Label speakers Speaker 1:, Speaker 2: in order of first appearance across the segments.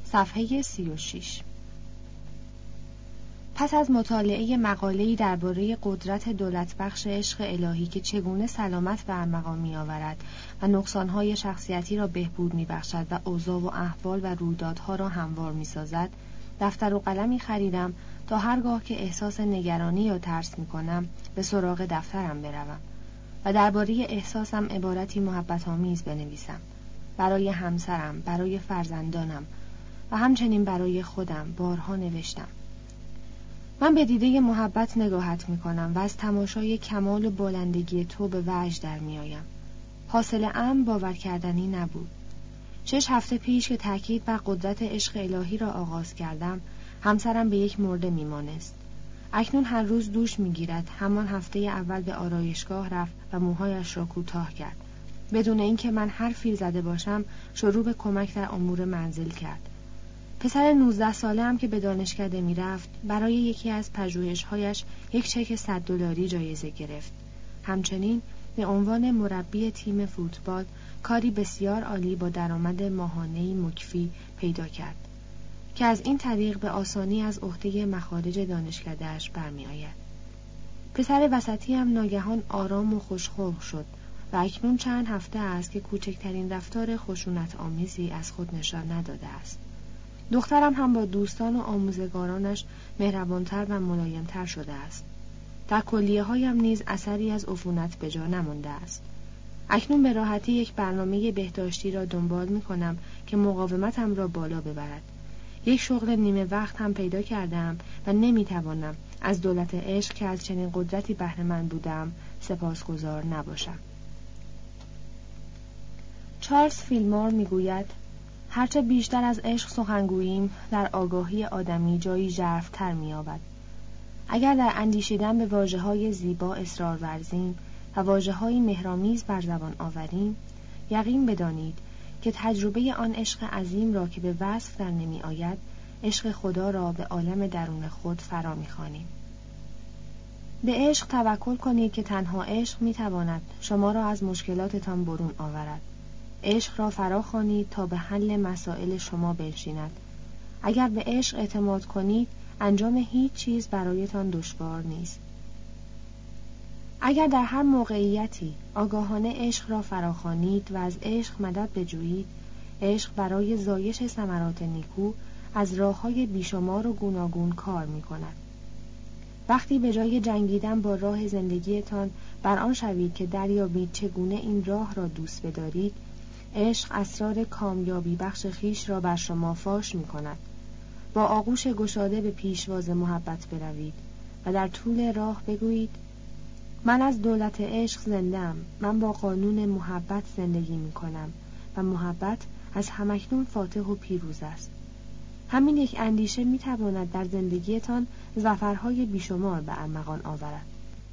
Speaker 1: صفحه 36. پس از مطالعه مقاله‌ای درباره قدرت دولتبخش عشق الهی که چگونه سلامت به ارمغان می‌آورد و نقصان‌های شخصیتی را بهبود می‌بخشد و اوضاع و احوال و رویدادها را هموار می‌سازد، دفتر و قلمی خریدم تا هرگاه که احساس نگرانی یا ترس می‌کنم به سراغ دفترم بروم و درباره احساسم عبارتی محبت‌آمیز بنویسم، برای همسرم، برای فرزندانم و همچنین برای خودم بارها نوشتم. من به دیده محبت نگاهت می‌کنم و از تماشای کمال و بلندگی تو به وجد در می‌آیم. حاصل امر باور کردنی نبود. 6 هفته پیش که تأکید بر قدرت عشق الهی را آغاز کردم، همسرم به یک مرده می‌مانست. اکنون هر روز دوش می‌گیرد، همان هفته اول به آرایشگاه رفت و موهایش را کوتاه کرد. بدون اینکه من حرفی زده باشم، شروع به کمک در امور منزل کرد. پسر 19 ساله هم که به دانشکده می رفت برای یکی از پژوهش‌هایش یک چک $100 جایزه گرفت. همچنین به عنوان مربی تیم فوتبال کاری بسیار عالی با درآمد ماهانه‌ای مکفی پیدا کرد که از این طریق به آسانی از عهده مخارج دانشکده‌اش برمی آید. پسر وسطی هم ناگهان آرام و خوش‌خلق شد و اکنون چند هفته است که کوچکترین رفتار خشونت آمیزی از خود نشان نداده است. دخترم هم با دوستان و آموزگارانش مهربانتر و ملایمتر شده است. در کلیه‌هایم نیز اثری از عفونت به جا نمانده است. اکنون به راحتی یک برنامه بهداشتی را دنبال می‌کنم که مقاومتم را بالا ببرد. یک شغل نیمه وقت هم پیدا کردم و نمی‌توانم از دولت عشق که از چنین قدرتی بهره‌مند بودم سپاسگزار نباشم. چارلز فیلمور می‌گوید هرچه بیشتر از عشق سخنگوییم در آگاهی آدمی جایی ژرف‌تر می‌یابد. اگر در اندیشیدن به واژه‌های زیبا اصرار ورزیم و واژه‌های مهرآمیز بر زبان آوریم، یقین بدانید که تجربه آن عشق عظیم را که به وصف در نمی‌آید، عشق خدا را به عالم درون خود فرا می‌خوانیم. به عشق توکل کنید که تنها عشق می‌تواند شما را از مشکلاتتان برون آورد. عشق را فرا خوانید تا به حل مسائل شما بنشیند. اگر به عشق اعتماد کنید، انجام هیچ چیز برایتان دشوار نیست. اگر در هر موقعیتی آگاهانه عشق را فرا خوانید و از عشق مدد بجویید، عشق برای زایش ثمرات نیکو از راه‌های بیشمار و گوناگون کار می‌کند. وقتی به جای جنگیدن با راه زندگیتان بر آن شوید که دریابید چگونه این راه را دوست بدارید، عشق اسرار کامیابی بخش خیش را بر شما فاش می کند. با آغوش گشاده به پیشواز محبت بروید و در طول راه بگویید من از دولت عشق زنده‌ام، من با قانون محبت زندگی می کنم و محبت از همکنون فاتح و پیروز است. همین یک اندیشه می تواند در زندگیتان ظفرهای بیشمار به ارمغان آورد.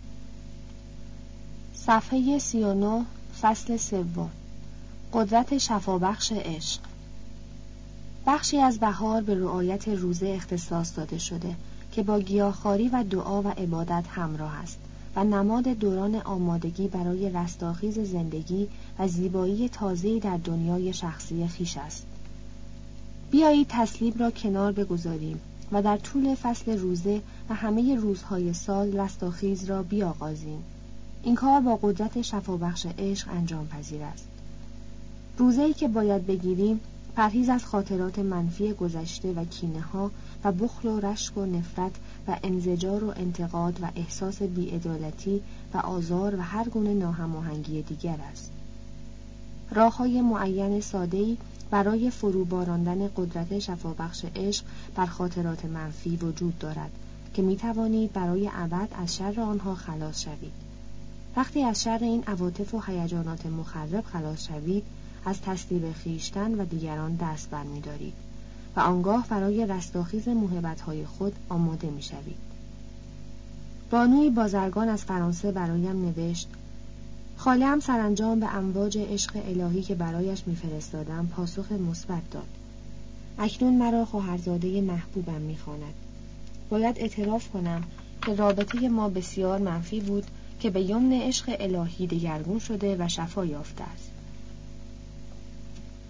Speaker 1: صفحه 39 فصل 3 قدرت شفابخش عشق. بخشی از بهار به رعایت روزه اختصاص داده شده که با گیاهخواری و دعا و عبادت همراه است و نماد دوران آمادگی برای رستاخیز زندگی و زیبایی تازه‌ای در دنیای شخصی خویش است. بیایید تسلیم را کنار بگذاریم و در طول فصل روزه و همه روزهای سال رستاخیز را بیاغازیم. این کار با قدرت شفابخش عشق انجام پذیر است. روزه‌ای که باید بگیریم پرهیز از خاطرات منفی گذشته و کینه‌ها و بخل و رشک و نفرت و انزجار و انتقاد و احساس بی‌عدالتی و آزار و هر گونه ناهماهنگی دیگر است. راه‌های معین ساده‌ای برای فروباراندن قدرت شفابخش عشق بر خاطرات منفی وجود دارد که می‌توانید برای ابد از شر آنها خلاص شوید. وقتی از شر این عواطف و هیجانات مخرب خلاص شوید، از تصدیق خویشتن و دیگران دست برمی‌دارید و آنگاه برای رستاخیز موهبت‌های خود آماده می‌شوید. بانوی بازرگان از فرانسه برایم نوشت: خاله‌ام سرانجام به امواج عشق الهی که برایش می‌فرستادم پاسخ مثبت داد. اکنون مرا خواهرزاده محبوبم می‌خواند. باید اعتراف کنم که رابطه ما بسیار منفی بود که به یمن عشق الهی دگرگون شده و شفا یافته است.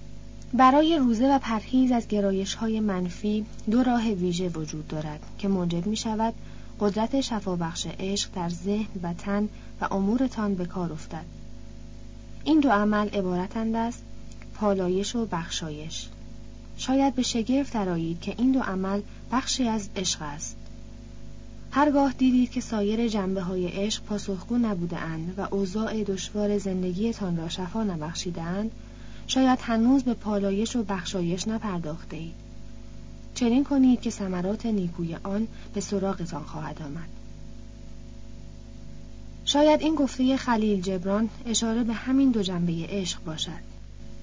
Speaker 1: برای روزه و پرهیز از گرایش‌های منفی دو راه ویژه وجود دارد که موجب می‌شود قدرت شفابخش عشق در ذهن و تن و امورتان به کار افتد. این دو عمل عبارتند از پالایش و بخشایش. شاید به شگفت درآیید که این دو عمل بخشی از عشق است. هرگاه دیدید که سایر جنبه‌های عشق پاسخگو نبوده‌اند و اوضاع دشوار زندگیتان را شفا نبخشیده‌اند، شاید هنوز به پالایش و بخشایش نپرداخته‌اید. چنین کنید که ثمرات نیکوی آن به سراغتان خواهد آمد. شاید این گفته خلیل جبران اشاره به همین دو جنبه عشق باشد.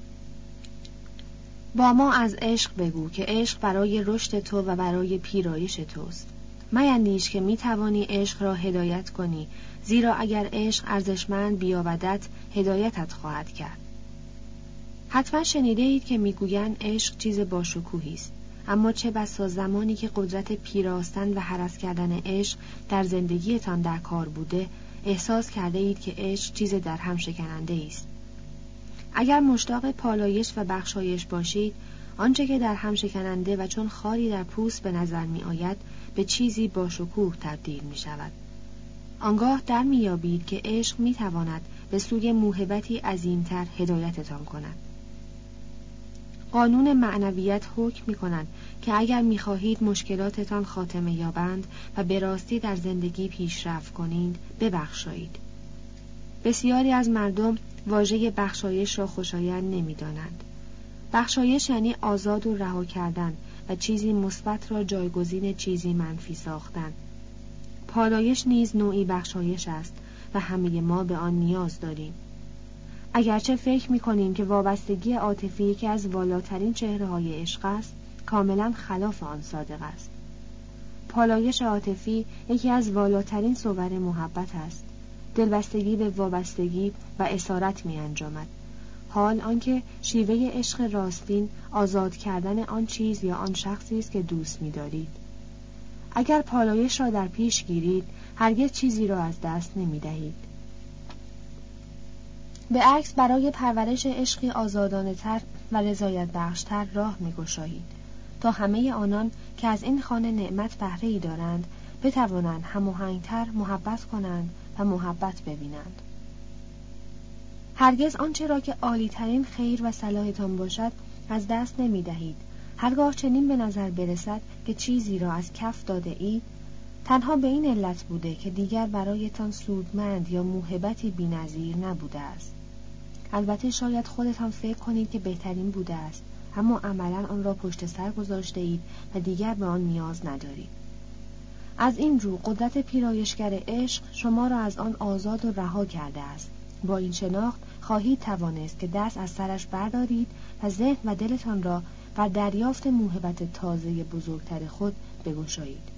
Speaker 1: با ما از عشق بگو که عشق برای رشد تو و برای پیرایش توست. میندیش که میتوانی عشق را هدایت کنی، زیرا اگر عشق ارزشمند بیاودت هدایتت خواهد کرد. حتما شنیده اید که میگویند عشق چیز باشکوهی است، اما چه بسا زمانی که قدرت پیراستن و هرس کردن عشق در زندگیتان در کار بوده، احساس کرده اید که عشق چیز در هم شکننده است. اگر مشتاق پالایش و بخشایش باشید، آنچه که در هم شکننده و چون خاری در پوست به نظر می آید به چیزی باشکوه تبدیل می شود. آنگاه در می یابید که عشق می تواند به سوی موهبتی عظیمتر هدایتتان کند. قانون معنویت حکم می کند که اگر می خواهید مشکلاتتان خاتمه یابند و به راستی در زندگی پیشرفت کنید، ببخشایید. بسیاری از مردم واژه بخشایش را خوشایند نمی دانند. بخشایش یعنی آزاد و رها کردن و چیزی مثبت را جایگزین چیزی منفی ساختن. پالایش نیز نوعی بخشایش است و همه ما به آن نیاز داریم. اگرچه فکر می‌کنیم که وابستگی عاطفی یکی از والاترین چهره‌های عشق است، کاملاً خلاف آن صادق است. پالایش عاطفی یکی از والاترین صور محبت است. دلبستگی به وابستگی و اسارت می‌انجامد. حال آنکه شیوه عشق راستین آزاد کردن آن چیز یا آن شخصی است که دوست می‌دارید. اگر پالایش را در پیش گیرید، هرگز چیزی را از دست نمی‌دهید. به عکس برای پرورش عشقی آزادانه‌تر و رضایت بخشتر راه می‌گشایید تا همه آنان که از این خوان نعمت بهره‌ای دارند بتوانند هماهنگ‌تر محبت کنند و محبت ببینند. هرگز آنچه را که عالی‌ترین خیر و صلاحتان باشد از دست نمی‌دهید. هرگاه چنین به نظر برسد که چیزی را از کف داده اید، تنها به این علت بوده که دیگر برایتان سودمند یا موهبتی بی‌نظیر نبوده است. البته شاید خودتان فکر کنید که بهترین بوده است، اما عملاً آن را پشت سر گذاشته اید و دیگر به آن نیاز ندارید. از این رو قدرت پیرایشگر عشق شما را از آن آزاد و رها کرده است. با این شناخت خواهید توانست که دست از سرش بردارید و ذهن و دلتان را بر دریافت موهبت تازه بزرگتر خود بگشایید.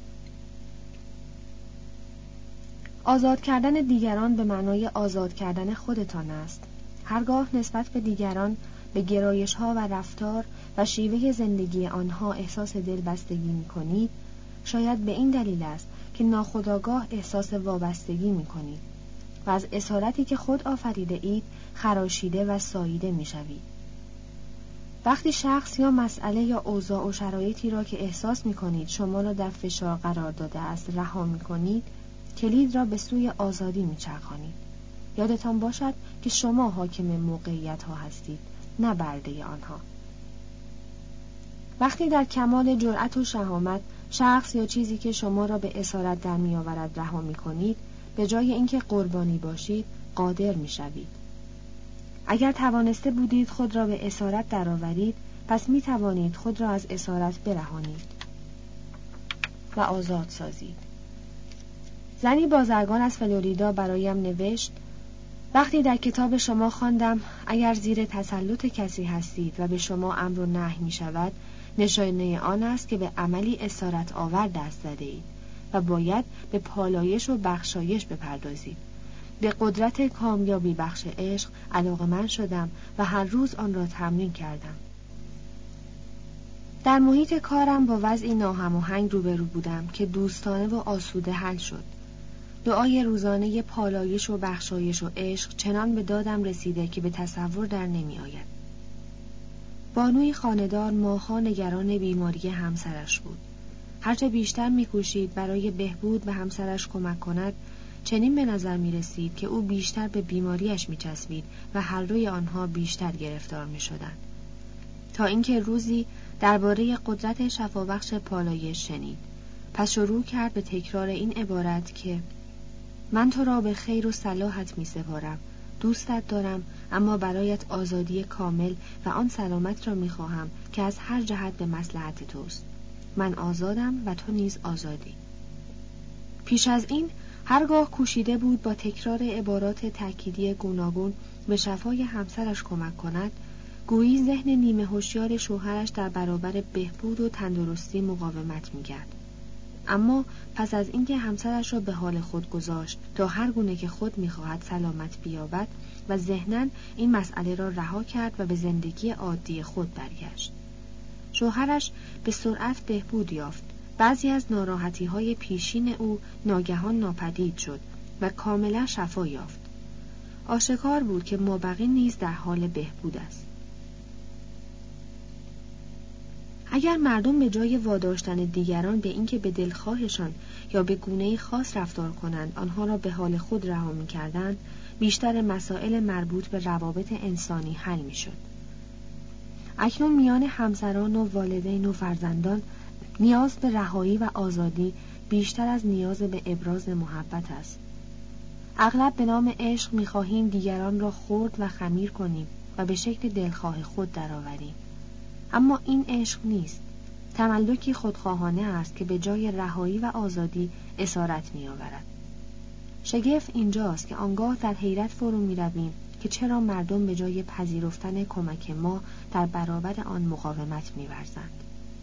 Speaker 1: آزاد کردن دیگران به معنای آزاد کردن خودتان است. هرگاه نسبت به دیگران به گرایش‌ها و رفتار و شیوه زندگی آنها احساس دلبستگی می‌کنید، شاید به این دلیل است که ناخودآگاه احساس وابستگی می‌کنید و از اسارتی که خود آفریده اید خراشیده و ساییده می‌شوید. وقتی شخص یا مسئله یا اوضاع و شرایطی را که احساس می‌کنید شما را در فشار قرار داده است رها می‌کنید، کلید را به سوی آزادی می‌چرخانید. یادتان باشد که شما حاکم موقعیت‌ها هستید، نه برده آنها. وقتی در کمال جرأت و شهامت شخص یا چیزی که شما را به اسارت در می‌آورد رها می‌کنید، به جای اینکه قربانی باشید، قادر می‌شوید. اگر توانسته بودید خود را به اسارت درآورید، پس می‌توانید خود را از اسارت برهانید و آزاد سازید. زنی بازرگان از فلوریدا برایم نوشت: وقتی در کتاب شما خواندم اگر زیر تسلط کسی هستید و به شما امر و نهی می شود، نشانه آن است که به عملی اسارت آور دست زده اید و باید به پالایش و بخشایش بپردازید. به قدرت کامیابی بخش عشق علاقه‌مند شدم و هر روز آن را تمرین کردم. در محیط کارم با وضعی ناهماهنگ روبرو بودم که دوستانه و آسوده حل شد. دعای روزانه پالایش و بخشایش و عشق چنان به دادم رسیده که به تصور در نمی آید. بانوی خانه‌دار ماه‌ها نگران بیماری همسرش بود. هرچه بیشتر می‌کوشید برای بهبود به همسرش کمک کند، چنین به نظر می‌رسید که او بیشتر به بیماریش می‌چسبید و هر دوی آنها بیشتر گرفتار می‌شدند. تا اینکه روزی درباره قدرت شفابخش پالایش شنید. پس شروع کرد به تکرار این عبارت که من تو را به خیر و صلاحت می‌سپارم. دوستت دارم، اما برایت آزادی کامل و آن سلامت را می‌خواهم که از هر جهت به مصلحت توست. من آزادم و تو نیز آزادی. پیش از این هرگاه کوشیده بود با تکرار عبارات تأکیدی گوناگون به شفای همسرش کمک کند، گویی ذهن نیمه هوشیار شوهرش در برابر بهبود و تندرستی مقاومت می‌کرد. اما پس از اینکه همسرش را به حال خود گذاشت تا هر گونه که خود می‌خواهد سلامت بیابد و ذهناً این مسئله را رها کرد و به زندگی عادی خود برگشت. شوهرش به سرعت بهبود یافت. بعضی از ناراحتی‌های پیشین او ناگهان ناپدید شد و کاملا شفا یافت. آشکار بود که مابقی نیز در حال بهبود است. اگر مردم به جای واداشتن دیگران به اینکه به دلخواهشان یا به گونه‌ای خاص رفتار کنند آنها را به حال خود رها می‌کردند، بیشتر مسائل مربوط به روابط انسانی حل می‌شد. اکنون میان همسران و والدین و فرزندان نیاز به رهایی و آزادی بیشتر از نیاز به ابراز محبت است. اغلب به نام عشق می‌خواهیم دیگران را خرد و خمیر کنیم و به شکل دلخواه خود درآوریم. اما این عشق نیست. تملکی خودخواهانه است که به جای رهایی و آزادی اسارت می‌آورد. شگفت اینجاست که آنگاه در حیرت فرو می‌رویم که چرا مردم به جای پذیرفتن کمک ما در برابر آن مقاومت می‌ورزند.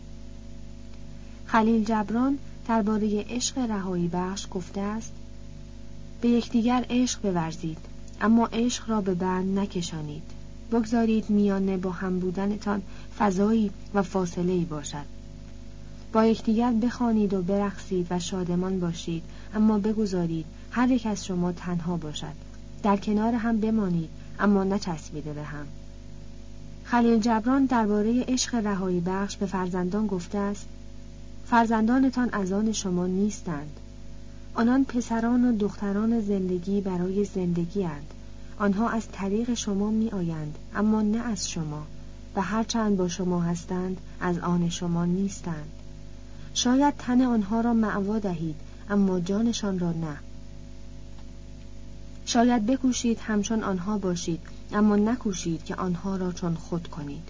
Speaker 1: خلیل جبران درباره عشق رهایی بخش گفته است: به یکدیگر عشق بورزید، اما عشق را به بند نکشانید. بگذارید میانه با هم بودنتان فضایی و فاصله‌ای باشد. با یکدیگر بخوانید و برقصید و شادمان باشید، اما بگذارید هر یک از شما تنها باشد. در کنار هم بمانید، اما نچسبیده به هم. خلیل جبران درباره عشق رهایی بخش به فرزندان گفته است: فرزندانتان از آن شما نیستند. آنان پسران و دختران زندگی برای زندگی اند. آنها از طریق شما می آیند، اما نه از شما، و هرچند با شما هستند از آن شما نیستند. شاید تن آنها را مأوا دهید، اما جانشان را نه. شاید بکوشید همچون آنها باشید، اما نکوشید که آنها را چون خود کنید.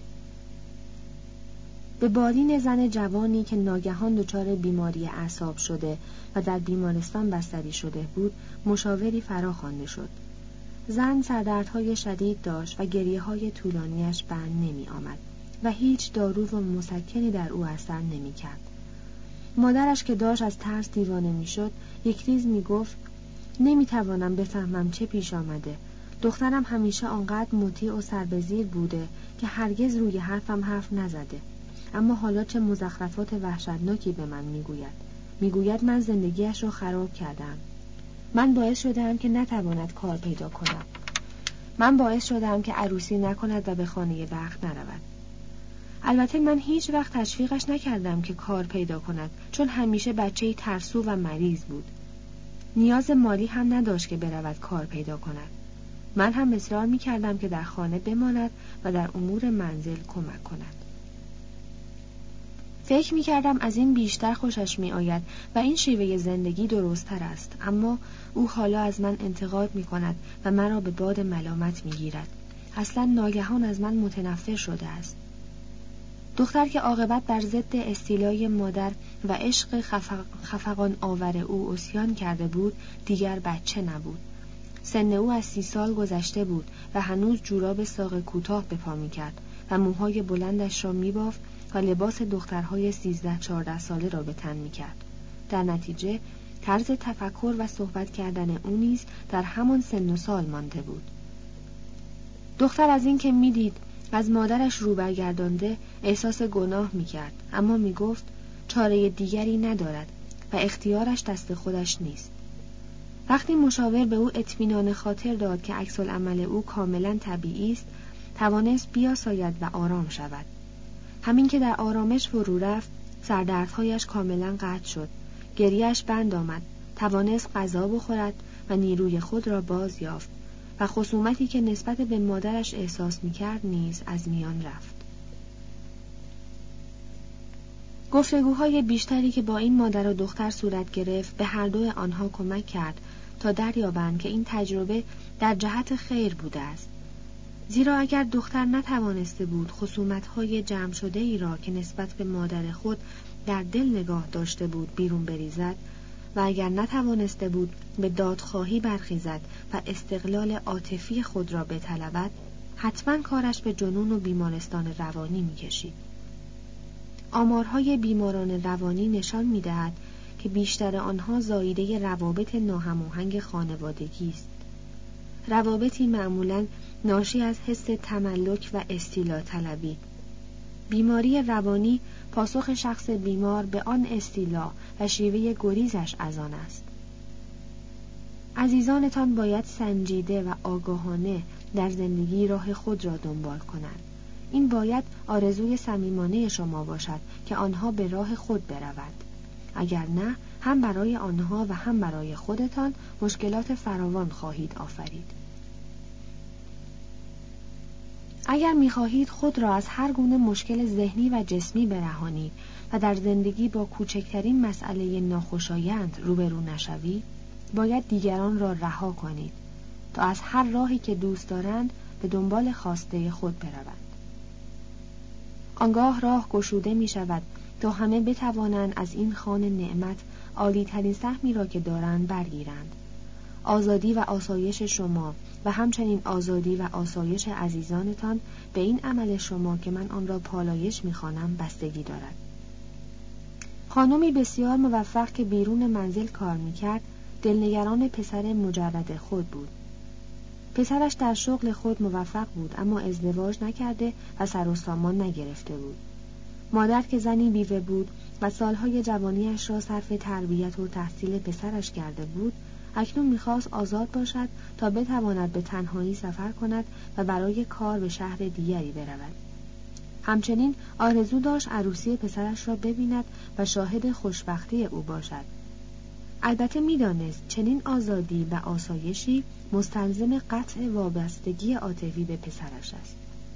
Speaker 1: به بالین زن جوانی که ناگهان دچار بیماری اعصاب شده و در بیمارستان بستری شده بود، مشاوری فراخوانده شد. زن سردردهای شدید داشت و گریه‌های طولانیش بند نمی آمد و هیچ دارو و مسکنی در او اثر نمی کرد. مادرش که داشت از ترس دیوانه می شد، یک ریز می گفت: نمی توانم بفهمم چه پیش آمده. دخترم همیشه آنقدر مطیع و سربزیر بوده که هرگز روی حرفم حرف نزده. اما حالا چه مزخرفات وحشتناکی به من میگوید من زندگیش را خراب کردم. من باعث شدم که نتواند کار پیدا کند. من باعث شدم که عروسی نکند و به خانه بخت نرود. البته من هیچ وقت تشویقش نکردم که کار پیدا کند، چون همیشه بچه‌ای ترسو و مریض بود. نیاز مالی هم نداشت که برود کار پیدا کند. من هم اصرار می‌کردم که در خانه بماند و در امور منزل کمک کند. فکر می‌کردم از این بیشتر خوشش می‌آید و این شیوه زندگی درست‌تر است، اما او حالا از من انتقاد می‌کند و مرا به باد ملامت می‌گیرد. اصلاً ناگهان از من متنفر شده است. دختر که عاقبت بر ضد استیلای مادر و عشق خفقان آور او عصیان کرده بود، دیگر بچه نبود. سن او از 30 سال گذشته بود و هنوز جوراب ساق کوتاه به پا می‌کرد و موهای بلندش را می‌بافت و لباس دخترهای 13-14 ساله را به تن می‌کرد. در نتیجه طرز تفکر و صحبت کردن او نیز در همان سن و سال مانده بود. دختر از این که می‌دید از مادرش رو برگردانده احساس گناه می‌کرد، اما می‌گفت چاره دیگری ندارد و اختیارش دست خودش نیست. وقتی مشاور به او اطمینان خاطر داد که عکس‌العمل او کاملاً طبیعی است توانست بیاساید و آرام شود. همین که در آرامش فرو رفت، سردردهایش کاملا قطع شد، گریه‌اش بند آمد، توانست غذا بخورد و نیروی خود را باز یافت و خصومتی که نسبت به مادرش احساس می‌کرد نیز از میان رفت. گفتگوهای بیشتری که با این مادر و دختر صورت گرفت به هر دو آنها کمک کرد تا دریابند که این تجربه در جهت خیر بوده است. زیرا اگر دختر نتوانسته بود خصومت‌های جمع شده ای را که نسبت به مادر خود در دل نگاه داشته بود بیرون بریزد و اگر نتوانسته بود به دادخواهی برخیزد و استقلال عاطفی خود را بطلبد، حتما کارش به جنون و بیمارستان روانی می‌کشید. آمارهای بیماران روانی نشان می‌دهد که بیشتر آنها زاییده روابط ناهماهنگ خانوادگی است. روابطی معمولاً ناشی از حس تملک و استیلا طلبی. بیماری روانی پاسخ شخص بیمار به آن استیلا و شیوه گریزش از آن است. عزیزانتان باید سنجیده و آگاهانه در زندگی راه خود را دنبال کنند. این باید آرزوی صمیمانه شما باشد که آنها به راه خود بروند. اگر نه، هم برای آنها و هم برای خودتان مشکلات فراوان خواهید آفرید. اگر می‌خواهید خود را از هر گونه مشکل ذهنی و جسمی برهانید و در زندگی با کوچکترین مسئله ناخوشایند روبرو نشوید، باید دیگران را رها کنید تا از هر راهی که دوست دارند به دنبال خواسته خود بروند. آنگاه راه گشوده می شود تا همه بتوانند از این خوان نعمت عالی‌ترین سهمی را که دارند برگیرند. آزادی و آسایش شما و همچنین آزادی و آسایش عزیزانتان به این عمل شما که من آن را پالایش می‌خوانم بستگی دارد. خانمی بسیار موفق که بیرون منزل کار می‌کرد، دلنگران پسر مجرد خود بود. پسرش در شغل خود موفق بود اما ازدواج نکرده و سر و سامان نگرفته بود. مادر که زنی بیوه بود و سالهای جوانیش را صرف تربیت و تحصیل پسرش کرده بود، اکنون می‌خواست آزاد باشد تا بتواند به تنهایی سفر کند و برای کار به شهر دیگری برود. همچنین آرزو داشت عروسی پسرش را ببیند و شاهد خوشبختی او باشد. البته می‌دانست چنین آزادی و آسایشی مستلزم قطع وابستگی عاطفی به پسرش است.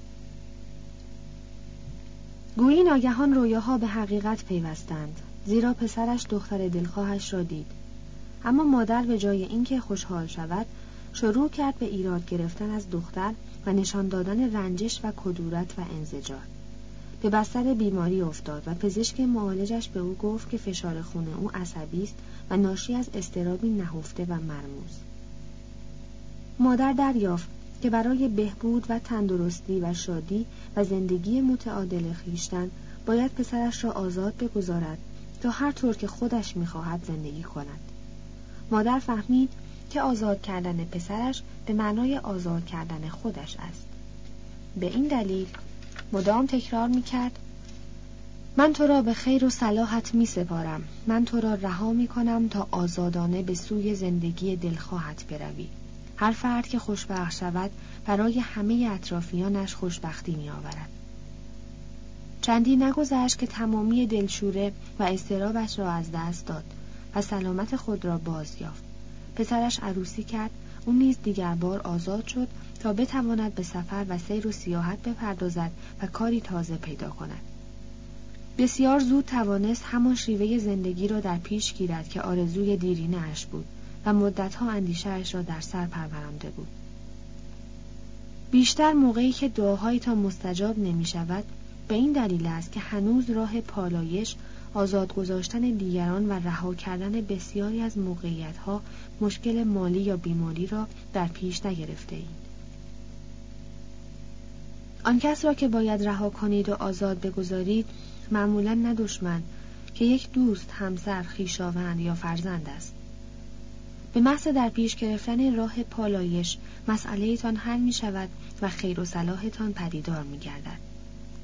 Speaker 1: گویی ناگهان رویاها به حقیقت پیوستند، زیرا پسرش دختر دلخواهش را دید. اما مادر به جای اینکه خوشحال شود، شروع کرد به ایراد گرفتن از دختر و نشان دادن رنجش و کدورت و انزجار. به بستر بیماری افتاد و پزشک معالجش به او گفت که فشار خون او عصبی است و ناشی از اضطرابی نهفته و مرموز. مادر دریافت که برای بهبود و تندرستی و شادی و زندگی متعادل خویشتن باید پسرش را آزاد بگذارد تا هر طور که خودش می‌خواهد زندگی کند. مادر فهمید که آزاد کردن پسرش به معنای آزاد کردن خودش است. به این دلیل مدام تکرار می‌کرد: من تو را به خیر و صلاحت می‌سپارم، من تو را رها می‌کنم تا آزادانه به سوی زندگی دلخواهت بروی. هر فرد که خوشبخت شود برای همه اطرافیانش خوشبختی می‌آورد. چندی نگذشت که تمامی دلشوره و اضطرابش را از دست داد و سلامت خود را باز یافت. پسرش عروسی کرد، او نیز دیگر بار آزاد شد تا بتواند به سفر و سیر و سیاحت بپردازد و کاری تازه پیدا کند. بسیار زود توانست همان شیوه زندگی را در پیش گیرد که آرزوی دیرینه اش بود و مدتها اندیشه اش را در سر پرورانده بود. بیشتر موقعی که دعاهایتان مستجاب نمی شود، به این دلیل است که هنوز راه پالایش، آزاد گذاشتن دیگران و رها کردن بسیاری از موقعیت‌ها مشکل مالی یا بیماری را در پیش نگرفته اید. آن کس را که باید رها کنید و آزاد بگذارید معمولاً نه دشمن که یک دوست، همسر، خویشاوند یا فرزند است. به محض در پیش گرفتن راه پالایش مسئله‌تان حل می شود و خیر و صلاحتان پدیدار می گردد.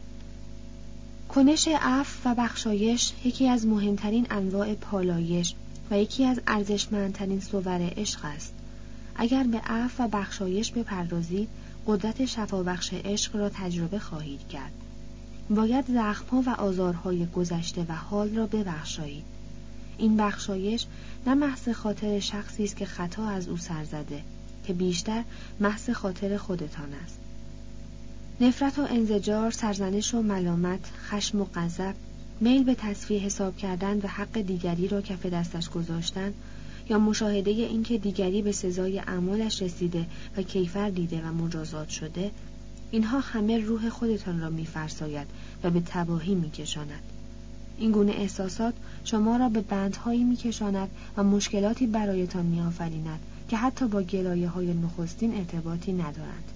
Speaker 1: کنش عفو و بخشایش یکی از مهمترین انواع پالایش و یکی از ارزشمندترین صور عشق است. اگر به عفو و بخشایش بپردازید، قدرت شفابخش عشق را تجربه خواهید کرد. باید زخم‌ها و آزارهای گذشته و حال را ببخشایید. این بخشایش نه محض خاطر شخصی است که خطا از او سر زده، که بیشتر محض خاطر خودتان است. نفرت و انزجار، سرزنش و ملامت، خشم و غضب، میل به تصفیه حساب کردن و حق دیگری را کف دستش گذاشتن، یا مشاهده این که دیگری به سزای اعمالش رسیده و کیفر دیده و مجازات شده، اینها همه روح خودتان را می‌فرساید و به تباهی می‌کشاند. این گونه احساسات شما را به بندهایی می‌کشاند و مشکلاتی برایتان می‌آفریند که حتی با گلایه‌های نخستین ارتباطی ندارند.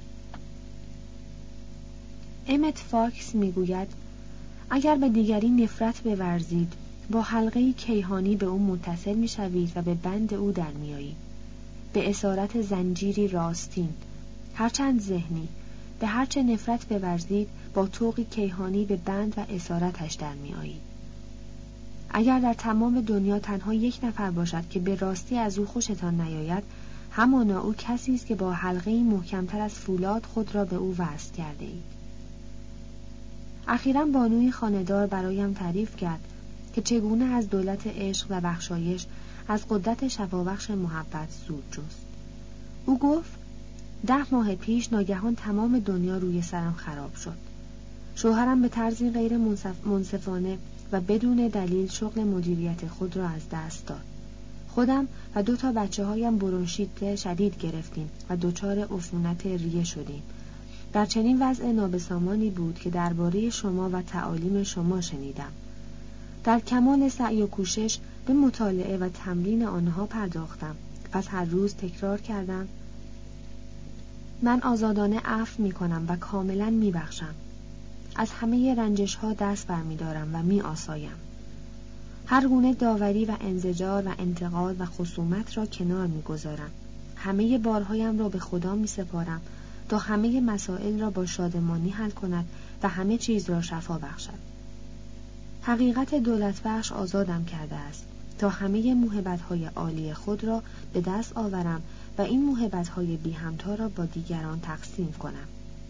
Speaker 1: امت فاکس می‌گوید اگر به دیگری نفرت بورزید، با حلقه‌ای کیهانی به او متصل می‌شوید و به بند او در می‌آیید. به اسارت زنجیری راستین، هرچند ذهنی، به هرچه نفرت بورزید، با طوقی کیهانی به بند و اسارتش در می‌آیید. اگر در تمام دنیا تنها یک نفر باشد که به راستی از او خوشتان نیاید، همانا او کسی است که با حلقه‌ای محکمتر از فولاد خود را به او وصل کرده اید. اخیراً بانوی خانه‌دار برایم تعریف کرد که چگونه از دولت عشق و بخشایش، از قدرت شفابخش محبت سود جست. او گفت 10 ماه پیش ناگهان تمام دنیا روی سرم خراب شد. شوهرم به طرزی غیر منصفانه و بدون دلیل شغل مدیریت خود را از دست داد. خودم و 2 بچه‌هایم برونشیت شدید گرفتیم و دچار عفونت ریه شدیم. در چنین وضع نابسامانی بود که درباره شما و تعالیم شما شنیدم. در کمال سعی و کوشش به مطالعه و تمرین آنها پرداختم. پس هر روز تکرار کردم من آزادانه عفو می‌کنم و کاملاً می‌بخشم. از همه رنجش‌ها دست برمی‌دارم و می‌آسایم. هر گونه داوری و انزجار و انتقاد و خصومت را کنار می‌گذارم. همه بارهایم را به خدا می‌سپارم تا همه مسائل را با شادمانی حل کند و همه چیز را شفا بخشد. حقیقت دولت بخش آزادم کرده است تا همه موهبت‌های عالی خود را به دست آورم و این موهبت‌های بی همتا را با دیگران تقسیم کنم.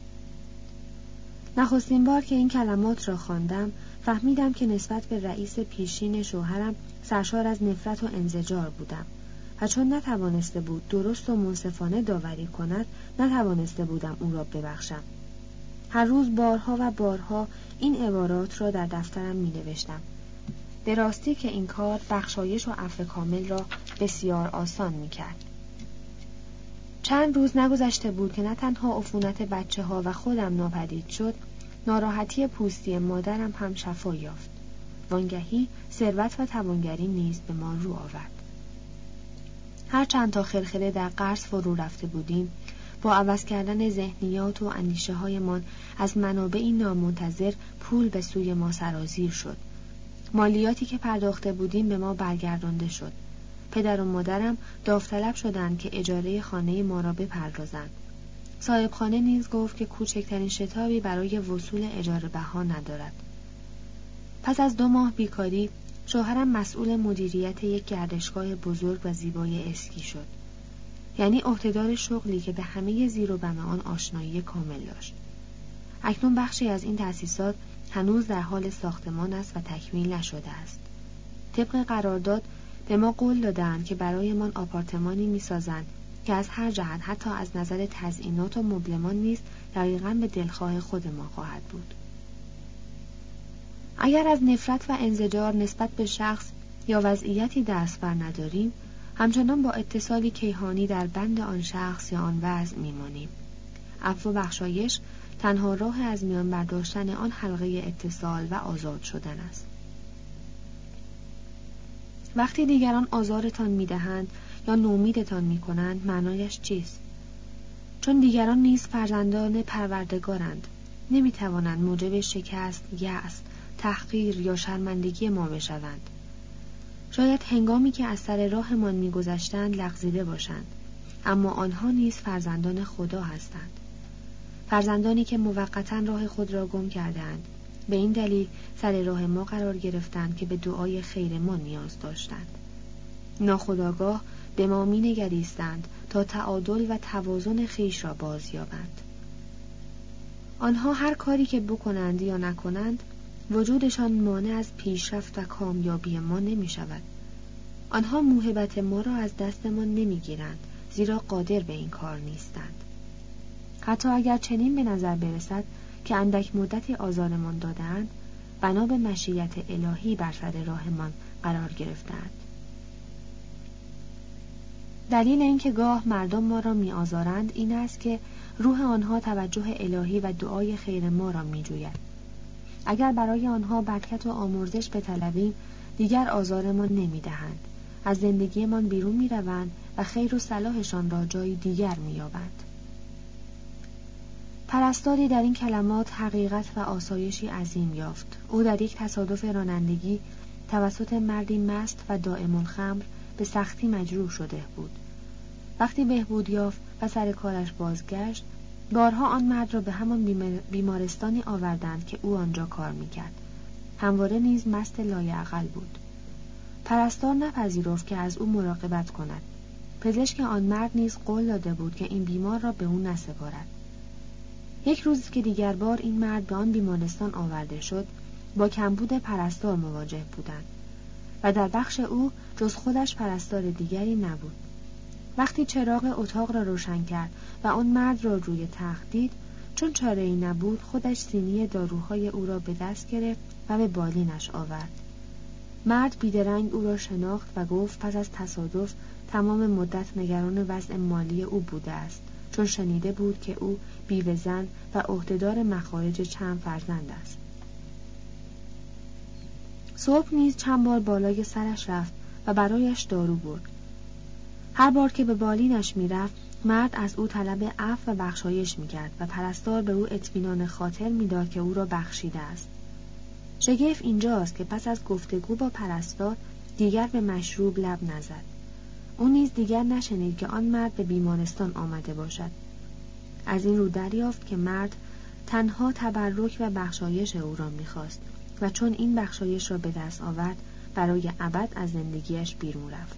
Speaker 1: نخستین بار که این کلمات را خواندم، فهمیدم که نسبت به رئیس پیشین شوهرم سرشار از نفرت و انزجار بودم و چون نتوانسته بود درست و منصفانه داوری کند، نتوانسته بودم او را ببخشم. هر روز بارها و بارها این عبارات را در دفترم می نوشتم. به راستی که این کار بخشایش و عفو کامل را بسیار آسان می کرد. چند روز نگذشته بود که نه تنها عفونت بچه‌ها و خودم ناپدید شد، ناراحتی پوستی مادرم هم شفا یافت. وانگهی ثروت و توانگری نیز به ما رو آورد. هر چند تا خرخره در قرض فرو رفته بودیم، با عوض کردن ذهنیات و اندیشه هایمان از منابعی نامنتظر پول به سوی ما سرازیر شد. مالیاتی که پرداخته بودیم به ما برگردانده شد. پدر و مادرم داوطلب شدند که اجاره خانه ما را بپردازند. صاحب خانه نیز گفت که کوچکترین شتابی برای وصول اجاره بها ندارد. پس از 2 ماه بیکاری، شوهرم مسئول مدیریت یک گردشگاه بزرگ و زیبای اسکی شد. یعنی عهدهدار شغلی که به همه زیر و بم آن آشنایی کامل داشت. اکنون بخشی از این تأسیسات هنوز در حال ساختمان است و تکمیل نشده است. طبق قرارداد به ما قول دادند که برایمان آپارتمانی می‌سازند که از هر جهت، حتی از نظر تزیینات و مبلمان نیز دقیقاً به دلخواه خود ما خواهد بود. اگر از نفرت و انزجار نسبت به شخص یا وضعیتی دست بر نداریم، همچنان با اتصالی کیهانی در بند آن شخص یا آن وضع میمانیم. عفو و بخشایش تنها راه از میان برداشتن آن حلقه اتصال و آزاد شدن است. وقتی دیگران آزارتان میدهند یا نومیدتان میکنند، معنایش چیست؟ چون دیگران نیز فرزندان پروردگارند، نمیتوانند موجب شکست، یأس، تحقیر یا شرمندگی ما بشوند. شاید هنگامی که از سر راهمان میگذشتند لغزیده باشند، اما آنها نیز فرزندان خدا هستند. فرزندانی که موقتاً راه خود را گم کردند، به این دلیل سر راه ما قرار گرفتند که به دعای خیر ما نیاز داشتند. ناخودآگاه به ما می‌نگریستند تا تعادل و توازن خویش را بازیابند. آنها هر کاری که بکنند یا نکنند، وجودشان مانع از پیشرفت و کامیابی ما نمی شود. آنها موهبت ما را از دست ما نمی گیرند، زیرا قادر به این کار نیستند. حتی اگر چنین به نظر برسد که اندک مدتی آزارمان دادند، بنا به مشیت الهی بر سر راهمان قرار گرفتند. دلیل اینکه گاه مردم ما را می آزارند این است که روح آنها توجه الهی و دعای خیر ما را می جوید. اگر برای آنها برکت و آمرزش بطلبیم، دیگر آزارمان نمی دهند. از زندگیمان بیرون می روند و خیر و صلاحشان را جای دیگر می یابند. پرستاری در این کلمات حقیقت و آسایشی عظیم یافت. او در یک تصادف رانندگی توسط مردی مست و دائم الخمر به سختی مجروح شده بود. وقتی بهبود یافت و سر کارش بازگشت، بارها آن مرد را به همان بیمارستانی آوردند که او آنجا کار میکرد. همواره نیز مست لایعقل بود. پرستار نپذیرفت که از او مراقبت کند. پزشک آن مرد نیز قول داده بود که این بیمار را به او نسپارد. یک روز که دیگر بار این مرد به آن بیمارستان آورده شد، با کمبود پرستار مواجه بودند و در بخش او جز خودش پرستار دیگری نبود. وقتی چراغ اتاق را روشن کرد و آن مرد را روی تخت دید، چون چاره‌ای نبود خودش سینی داروهای او را به دست گرفت و به بالینش آورد. مرد بیدرنگ او را شناخت و گفت پس از تصادف تمام مدت نگران وضع مالی او بوده است، چون شنیده بود که او بیوه زن و عهدهدار مخارج چند فرزند است. صبح نیز چند بار بالای سرش رفت و برایش دارو برد. هر بار که به بالینش میرفت، مرد از او طلب عفو و بخشایش میکرد و پرستار به او اطمینان خاطر میداد که او را بخشیده است. شگفت اینجاست که پس از گفتگو با پرستار دیگر به مشروب لب نزد. او نیز دیگر نشنید که آن مرد به بیمارستان آمده باشد. از این رو دریافت که مرد تنها تبرک و بخشایش او را میخواست و چون این بخشایش را به دست آورد، برای ابد از زندگیش بیرون رفت.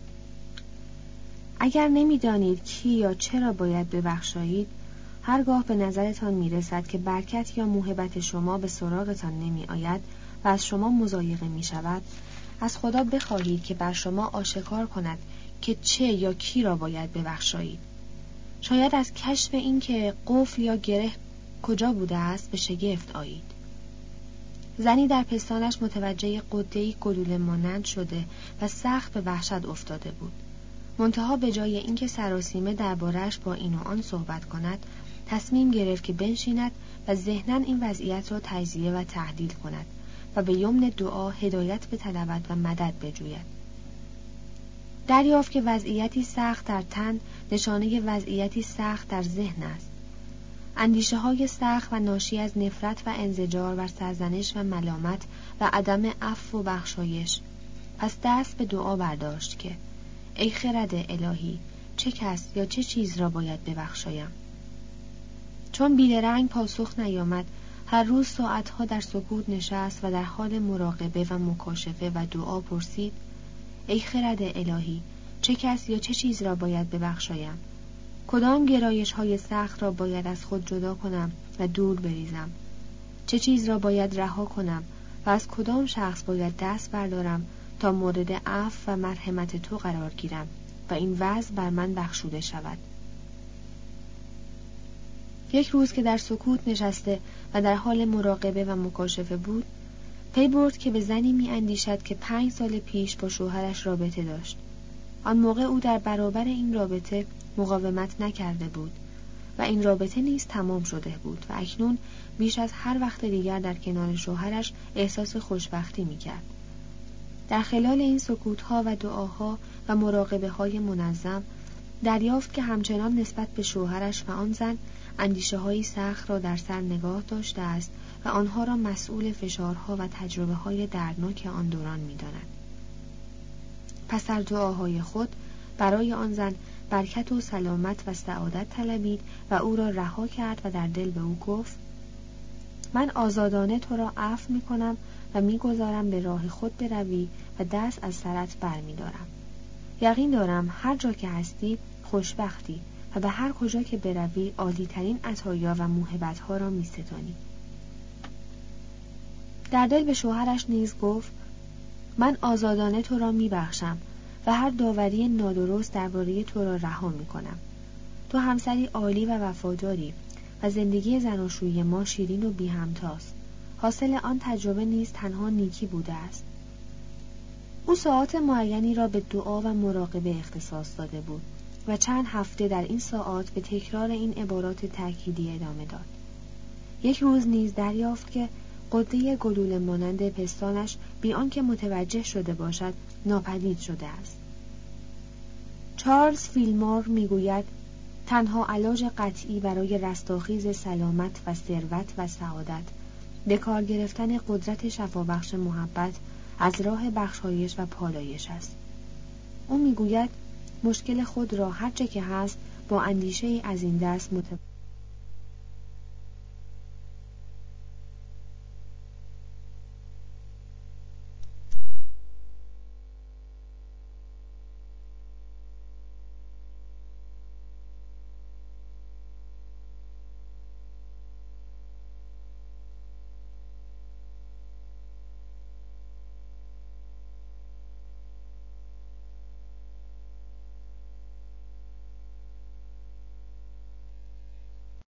Speaker 1: اگر نمیدانید کی یا چرا باید ببخشایید، هرگاه به نظرتان میرسد که برکت یا موهبت شما به سراغتان نمی آید و از شما مضایقه می شود، از خدا بخواهید که بر شما آشکار کند که چه یا کی را باید ببخشایید. شاید از کشف این که قفل یا گره کجا بوده است به شگفت آیید. زنی در پستانش متوجه قده‌ای گلوله مانند شده و سخت به وحشت افتاده بود. منتها به جای اینکه سراسیمه درباره‌اش با این و آن صحبت کند، تصمیم گرفت که بنشیند و ذهناً این وضعیت را تجزیه و تحلیل کند و به یمن دعا هدایت بطلبد و مدد بجوید. دریافت که وضعیتی سخت در تن نشانه وضعیتی سخت در ذهن است. اندیشه‌های سخت و ناشی از نفرت و انزجار و سرزنش و ملامت و عدم عفو و بخشایش. پس دست به دعا برداشت که ای خرد الهی، چه کس یا چه چیز را باید ببخشایم؟ چون بیدرنگ پاسخ نیامد، هر روز ساعتها در سکوت نشست و در حال مراقبه و مکاشفه و دعا پرسید ای خرد الهی، چه کس یا چه چیز را باید ببخشایم؟ کدام گرایش های سخت را باید از خود جدا کنم و دور بریزم؟ چه چیز را باید رها کنم و از کدام شخص باید دست بردارم تا مورد عفو و مرحمت تو قرار گیرم و این وضع بر من بخشوده شود؟ یک روز که در سکوت نشسته و در حال مراقبه و مکاشفه بود، پی برد که به زنی می اندیشد که 5 سال پیش با شوهرش رابطه داشت. آن موقع او در برابر این رابطه مقاومت نکرده بود و این رابطه نیز تمام شده بود و اکنون بیش از هر وقت دیگر در کنار شوهرش احساس خوشبختی می کرد. در خلال این سکوت‌ها و دعاها و مراقبه‌های منظم دریافت که همچنان نسبت به شوهرش و آن زن اندیشه‌های سخت را در سر نگاه داشته است و آنها را مسئول فشارها و تجربه‌های دردناک آن دوران می‌داند. پس در دعاهای خود برای آن زن برکت و سلامت و سعادت طلبید و او را رها کرد و در دل به او گفت من آزادانه تو را عفو می‌کنم و می‌گذارم به راه خود بروی و دست از سرت برمی‌دارم. یقین دارم هر جا که هستی خوشبختی و به هر کجا که بروی عالی‌ترین عطایا و موهبت‌ها را می‌ستانی. در دل به شوهرش نیز گفت: من آزادانه تو را می‌بخشم و هر داوری نادرست درباره تو را رها می‌کنم. تو همسری عالی و وفاداری و زندگی زناشویی ما شیرین و بی همتاست. حاصل آن تجربه نیز تنها نیکی بوده است. او ساعات معینی را به دعا و مراقبه اختصاص داده بود و چند هفته در این ساعات به تکرار این عبارات تأکیدی ادامه داد. یک روز نیز دریافت که غده گلوله مانند پستانش بی آنکه متوجه شده باشد ناپدید شده است. چارلز فیلمور میگوید تنها علاج قطعی برای رستاخیز سلامت و ثروت و سعادت به کار گرفتن قدرت شفابخش محبت از راه بخشایش و پالایش است. او میگوید مشکل خود را هر چه که هست با اندیشه از این دست